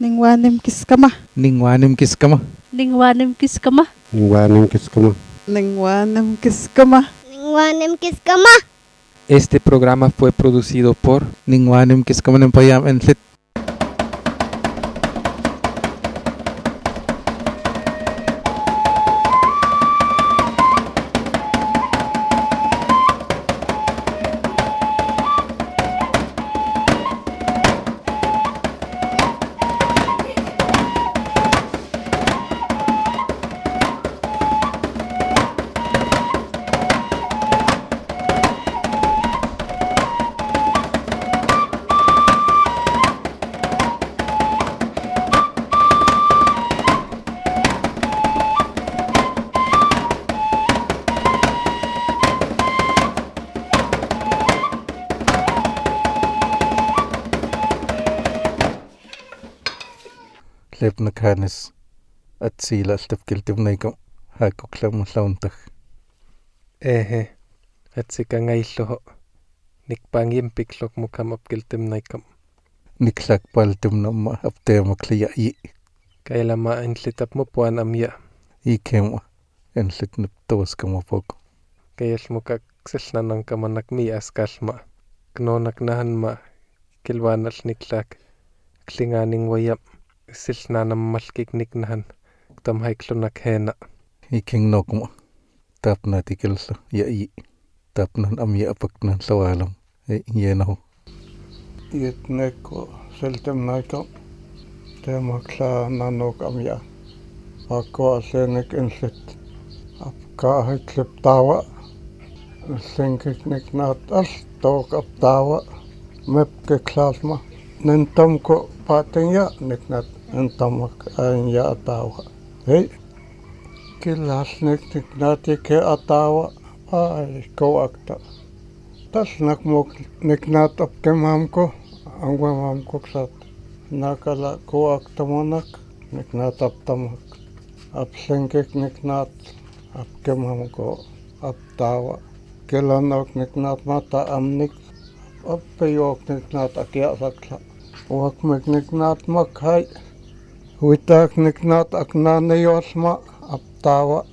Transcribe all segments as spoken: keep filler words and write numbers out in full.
Ningwanim kiskama. Ningwanim kiskama. Ningwanim kiskama. Ningwanim kiskama. Ningwanim kiskama. Ningwanim kiskama. Este programa fue producido por Ningwanim Kiskama Nempayam en Lit. Lebna kanis at sila altafkiltivnaikum haakuklamulauntag. Ehe, at sikangailloho nikpangiempiklok mukamapkiltimnaikam. Niklakpaltimnama apteemakliyayi. Kailama entlitapmupuan amya. Ikema entlitniptoaskamapoko. Kayalmukakselnanankamanak mi askalma. Knonaknahanma kilwanal niklak klinganing wayam. Silnanammalkikniknahan tamhaiklunak hena. Iking nokma tapna tikilsa yayi. Tapnan amya apaknan sawalam yenahu. Yitneko seltemnaikam temakla nanok amya. Akko asenek ensit apkaahikliptawa. Senkikniknaat altook aptawa. Mepkeklasma. Nentamko patenya niknat entamak anya atawa. Hei, kilasnek niknat ke atawa ay ko akta. Tas nakmok niknat apkemamko angwamamko ksat. Nakala ko akta monak niknat aptamak. Apsenkek niknat apkemamko aptawa. Kelanok niknat mata amnik appejok niknat akiasakla. Wakmek niknat makhai, huitak niknat aknane yosma aptawa,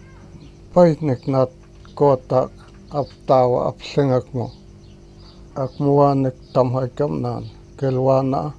pait niknat kotak aptawa apsengakmo. Akmuanek tamhaikam nan kelwana,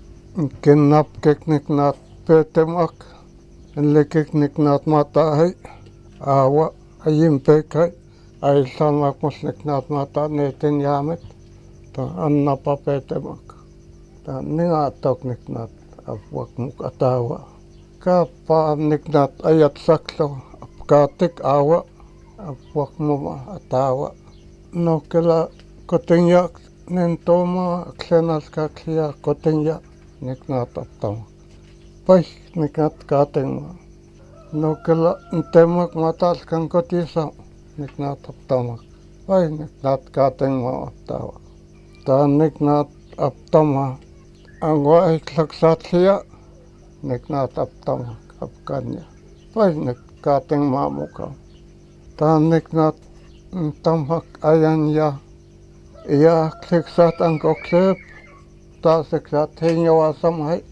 kinnapkek niknat petemak, enlekek niknat matahai, awa ayimpekai, aisanmakmos niknat mata neten yamet, ta annapa petemak. Ta ninga tok niknat apwak muk atawa. Kapa niknat ayat saklo apkatik awa apwak muma atawa. No kela kotinya nentoma klenas kaklia kotinya niknat aptama. Pai niknat katengma. No kela ntemak matas kan kotisa niknat aptama. Pai niknat katengma aptawa. Ta niknat aptama. Angwa iklaksatlia niknat aptamak apkanya. Pai nik kateng mamuka. Ta niknat tamak ayanya. Iya kliksat angkoklep. Ta siksat hinyo asamhai.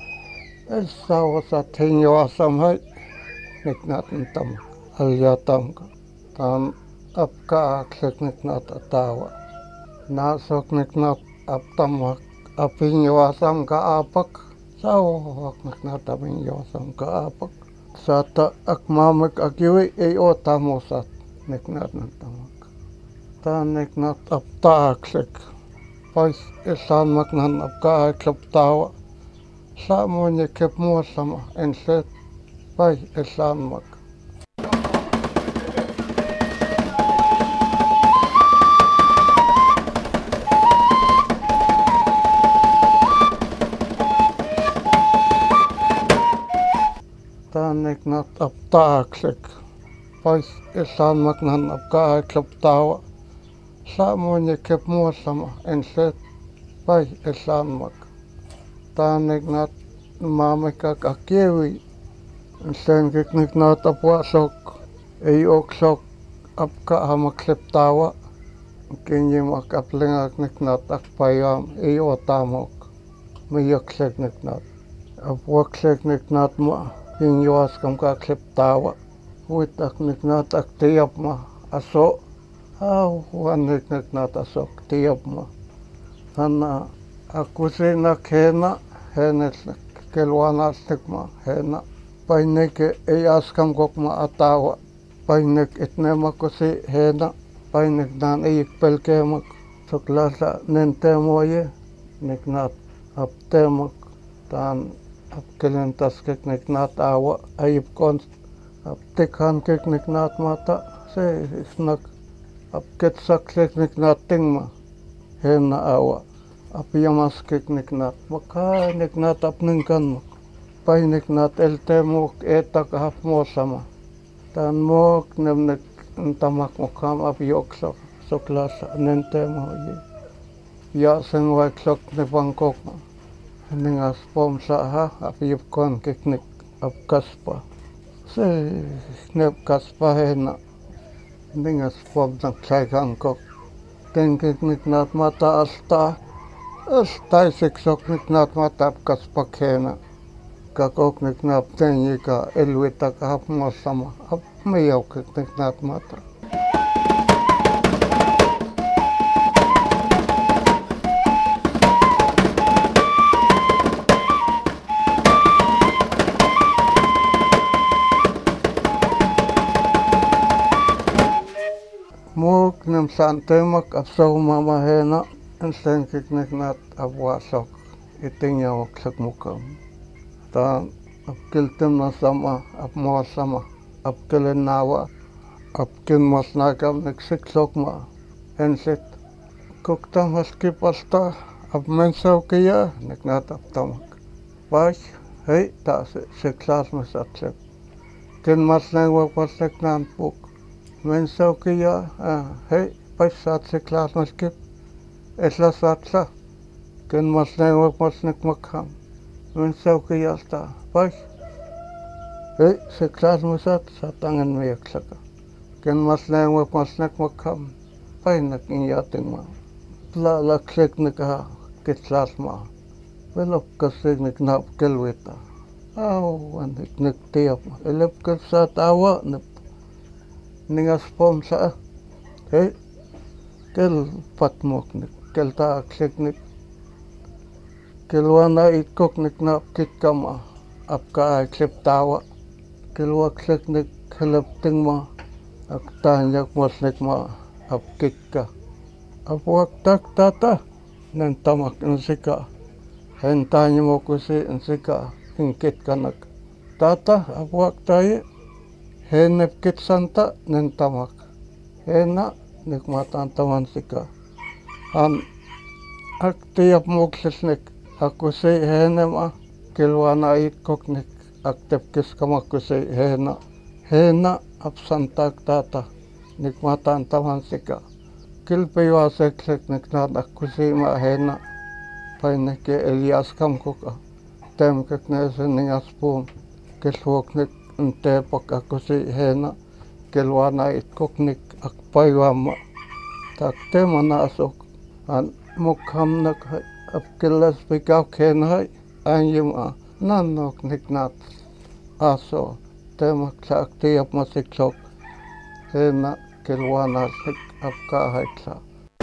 Elsa wasat hinyo asamhai. Niknat tamak alyatamka. Ta apka klik niknat atawa. Nasok niknat aptamak. Apinyoasam ka apak, sawak naknataminyoasam ka apak. Sata akmamek akiwi ay otamosat niknat nantamak. Ta niknat aptaaksik. Pais isan maknan apkaaklaptawa. Samo nikip mo sama enset. Pais isan mak. Ta niknat aptaaksik. Pais isan maknan apkaaklaptawa. Samo nikip mo sama enset. Pais isan mak. Ta niknat mamikak akiwi. Senkik niknat apwasok. Ioksok apkaamakleptawa. Kinyimak aplingak niknat akpayam iotamok. Miyaksik niknat. apuaklek niknat ma hinjuas kam ka kleptawa uitak niknat ak tiap ma aso au wan niknat aso tiap ma hanna akusina kena henet kelwana stigma hena painek ei askam kokma atawa painek etnema kosi hena painek dan ei pelkemak soklasa nentemoye niknat aptemak dan apkelen taskek niknat awa ayip kon aptekhan kek niknat mata se snak apket saklek niknat tingma hena awa apiyamas kek niknat maka niknat apningkan pai niknat eltemuk etak hap mosama dan mok nemnek tamak mokam apiyoksak soklas nentemo ye ya sengwak sok ne Bangkok ningas pom saha apiyop kon keknik apkaspa se nep kaspa hena ningas pom sang klai Bangkok ten keknik nat mata asta asta seksok niknat mata apkaspa kena kakok niknat tenyi ka elwita ka hap mosama ap mayau keknik nat mata muk nem santemak apsau mama hena ensen keknik nat apwasok itingnya waksak mukam dan apkiltem nasama apmosama apkelen nawa apkin masnakam neksiksok ma enset koktam haskipasta apmensau kaya niknat aptamak pas hei ta seksas masatsek ken masnang wakpaslek nanpuk mensau kaya hei pas sat seksas maskip esla satsa ken masnang wakpaslek makham mensau kaya sta pas hei seksas masat satangan meyaksaka ken masnang wakpaslek makham painak inyating ma pla laksek nika kitsas ma velop kasek niknap kelweta au anik nik tiap elep kesat awa nep ningas pom sa hei kel patmok nik kel ta aksek nik kelwana ikok niknap kitkama apka aksep tawa kelwa aksek nik kelep tingma aktanyak mosnek ma apkikka apwak tak tata nan tamak insika hentanya mo kusi insika hingkit kanak tata apwak taye henep kit santa nan tamak hena nikmatan taman sika an ak tiap moksesnek aku se henema kelwana ikoknik aktep kis kamaku se hena hena apsantak tata nikmatan taman sika kilpewa seksek niknat aku se ma hena paineke Elias kamkoka temkek nese ningas pum keswoknik ntepak aku se hena kelwana ikoknik akpaiwama tak temana asok an mukham nak apkelas pikaw kenhai anyim a nanok niknat aso temak sak tiap masiksok hena kelwana sik apka haiksa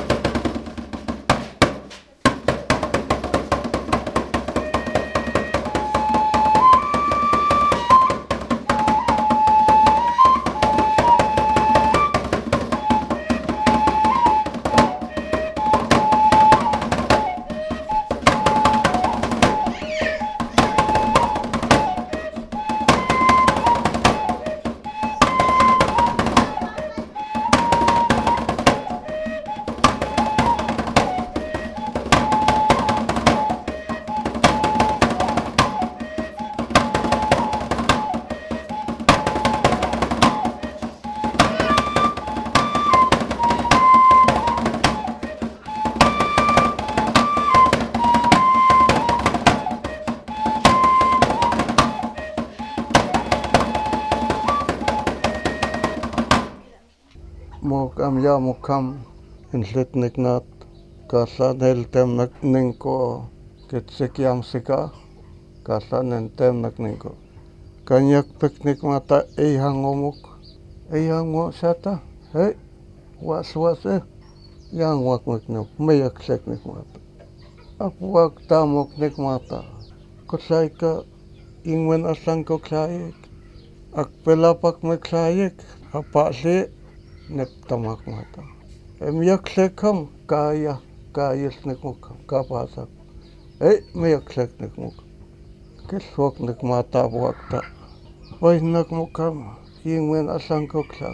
mukam ya mukam inslet niknat kasad heltem ningko kitsik yam sika kasanen temnak ningko kanyak piknik mata ihang ngomuk ihang mo sata hey was was eh yang wak mikno mayak seknik mata apuak tamok nik mata kusay ka ingwen asang ko klayek ak pelapak me klayek apa se nep tamak mata em yak sekam kaya kaya snik muk kapasak eh mayak seknik muk kiswak nik mata buak ta wai nak mukam ingwen asang ko klak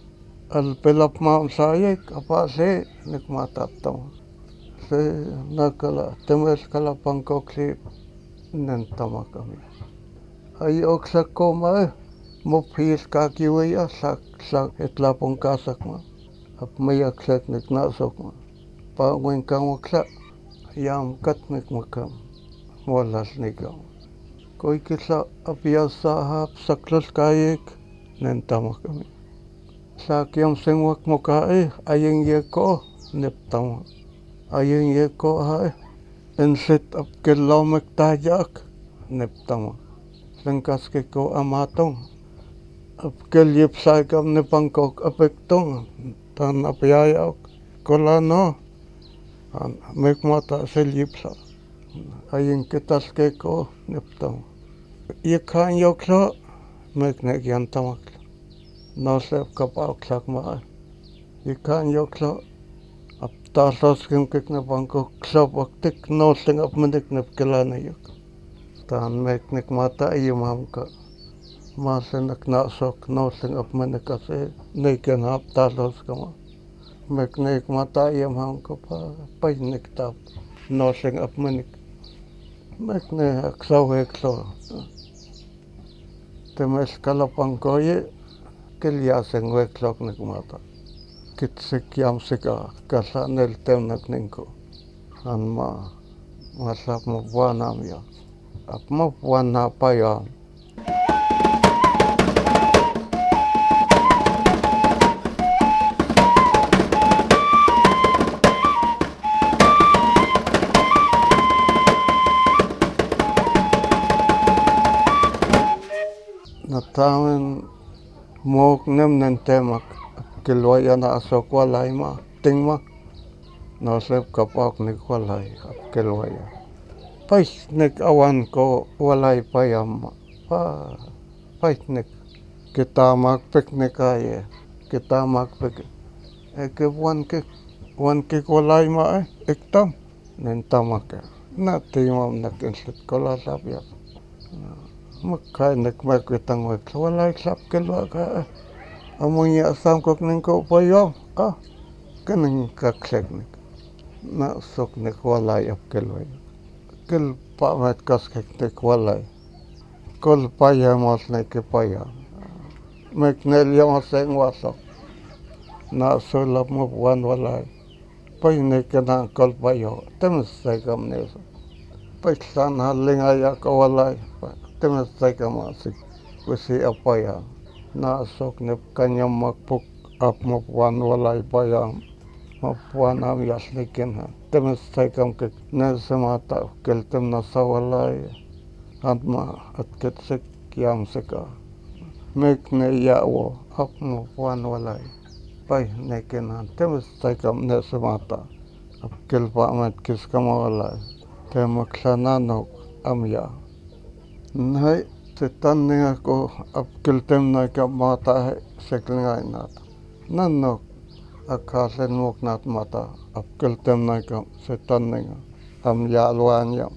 al pelap maam sayek apa se nik mata tam se nakala temes kala pangko klip nen tamak kami ay oksak ko ma mo phis ka kiwaya sak sak etla pong kasak ma ap mayak sak nik nasok ma pa ngwen kang waksa yam kat nik makam walas nikam koi kisa apiasa hap saklas kayek nen tamak kami sak yam sengwak moka eh ayeng ye ko nep tamak ayeng ye ko ha enset ap kelomek tajak nep tamak sengkas ke ko amatong ap kelyep saikam nepangkok apektong tan apyayak kolano an mek mata selyep sa ayeng ketas ke ko neptong ye khan yoklo mek ne gyan tamak no sep kapak sak ma ye khan yoklo ap tasos kem kek nepangkok klop aktik no seng ap menek nep kelana yok tan mek nek mata ayumam ka masenak nasok no seng ap menek ase neken hap talos kama mek nek mata ayumam ka pa pai nek tap no seng ap menek mek ne aksaw eklo temes kalapang koye kelya seng weklok nek mata kit sekyam seka kasa nel temnak ningko an ma masap mo buanam ya ap mo buana payan natamen mok nem nen temak kilwaya na asok walay ma tingma no sep kapak ni walay ap kilwaya pais nek awan ko walay payam pa pais nek kita mak pek nek aye kita mak pek e ke wan ke wan ke walay ma e ektam nen tamak na timam nak insut kola sabya makai nek mak ketang wek walay sap kelwa ka amunya asam kok nengko payam ah keneng kaksek nek na sok nek walay ap kelway kel pamet kaskek nek walay kol payam os nek payam mek nel yam seng wasok na solap mo wan walay pay nek na kol payo temes sekam neso pay san haling aya ka walay temes sekam asik kusi apaya na sok nep kanyam makpuk ap mapuan walay payam mapuan am yasnikin ha temes sekam ke ne semata keltem na sawalay atma at ketsek yam seka mek ne yawo ap mapuan walay pay neken ha temes sekam ne semata ap kelpa met kis kama walay temak sananok am ya nai setan nenga ko ap keltem na ka mata seklengai nat nanok akasen mok nat mata ap keltem na ka setan nenga am ya luan yam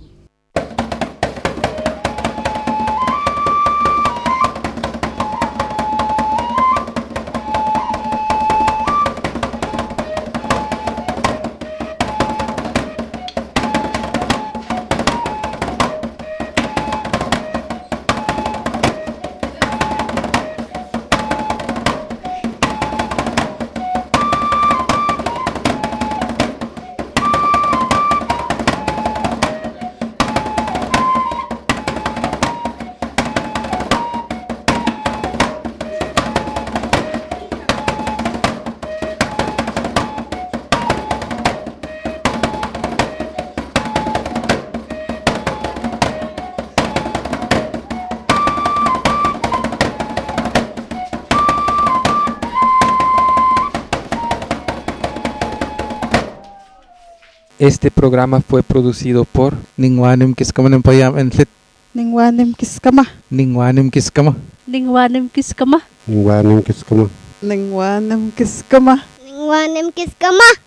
Este programa fue producido por Ningwanim Kiskamanim Payam Entlit Ningwanim kiskama. Ningwanim Kiskama. Ningwanim kiskama. Ningwanim kiskama. Ningwanim kiskama. Ningwanim kiskama.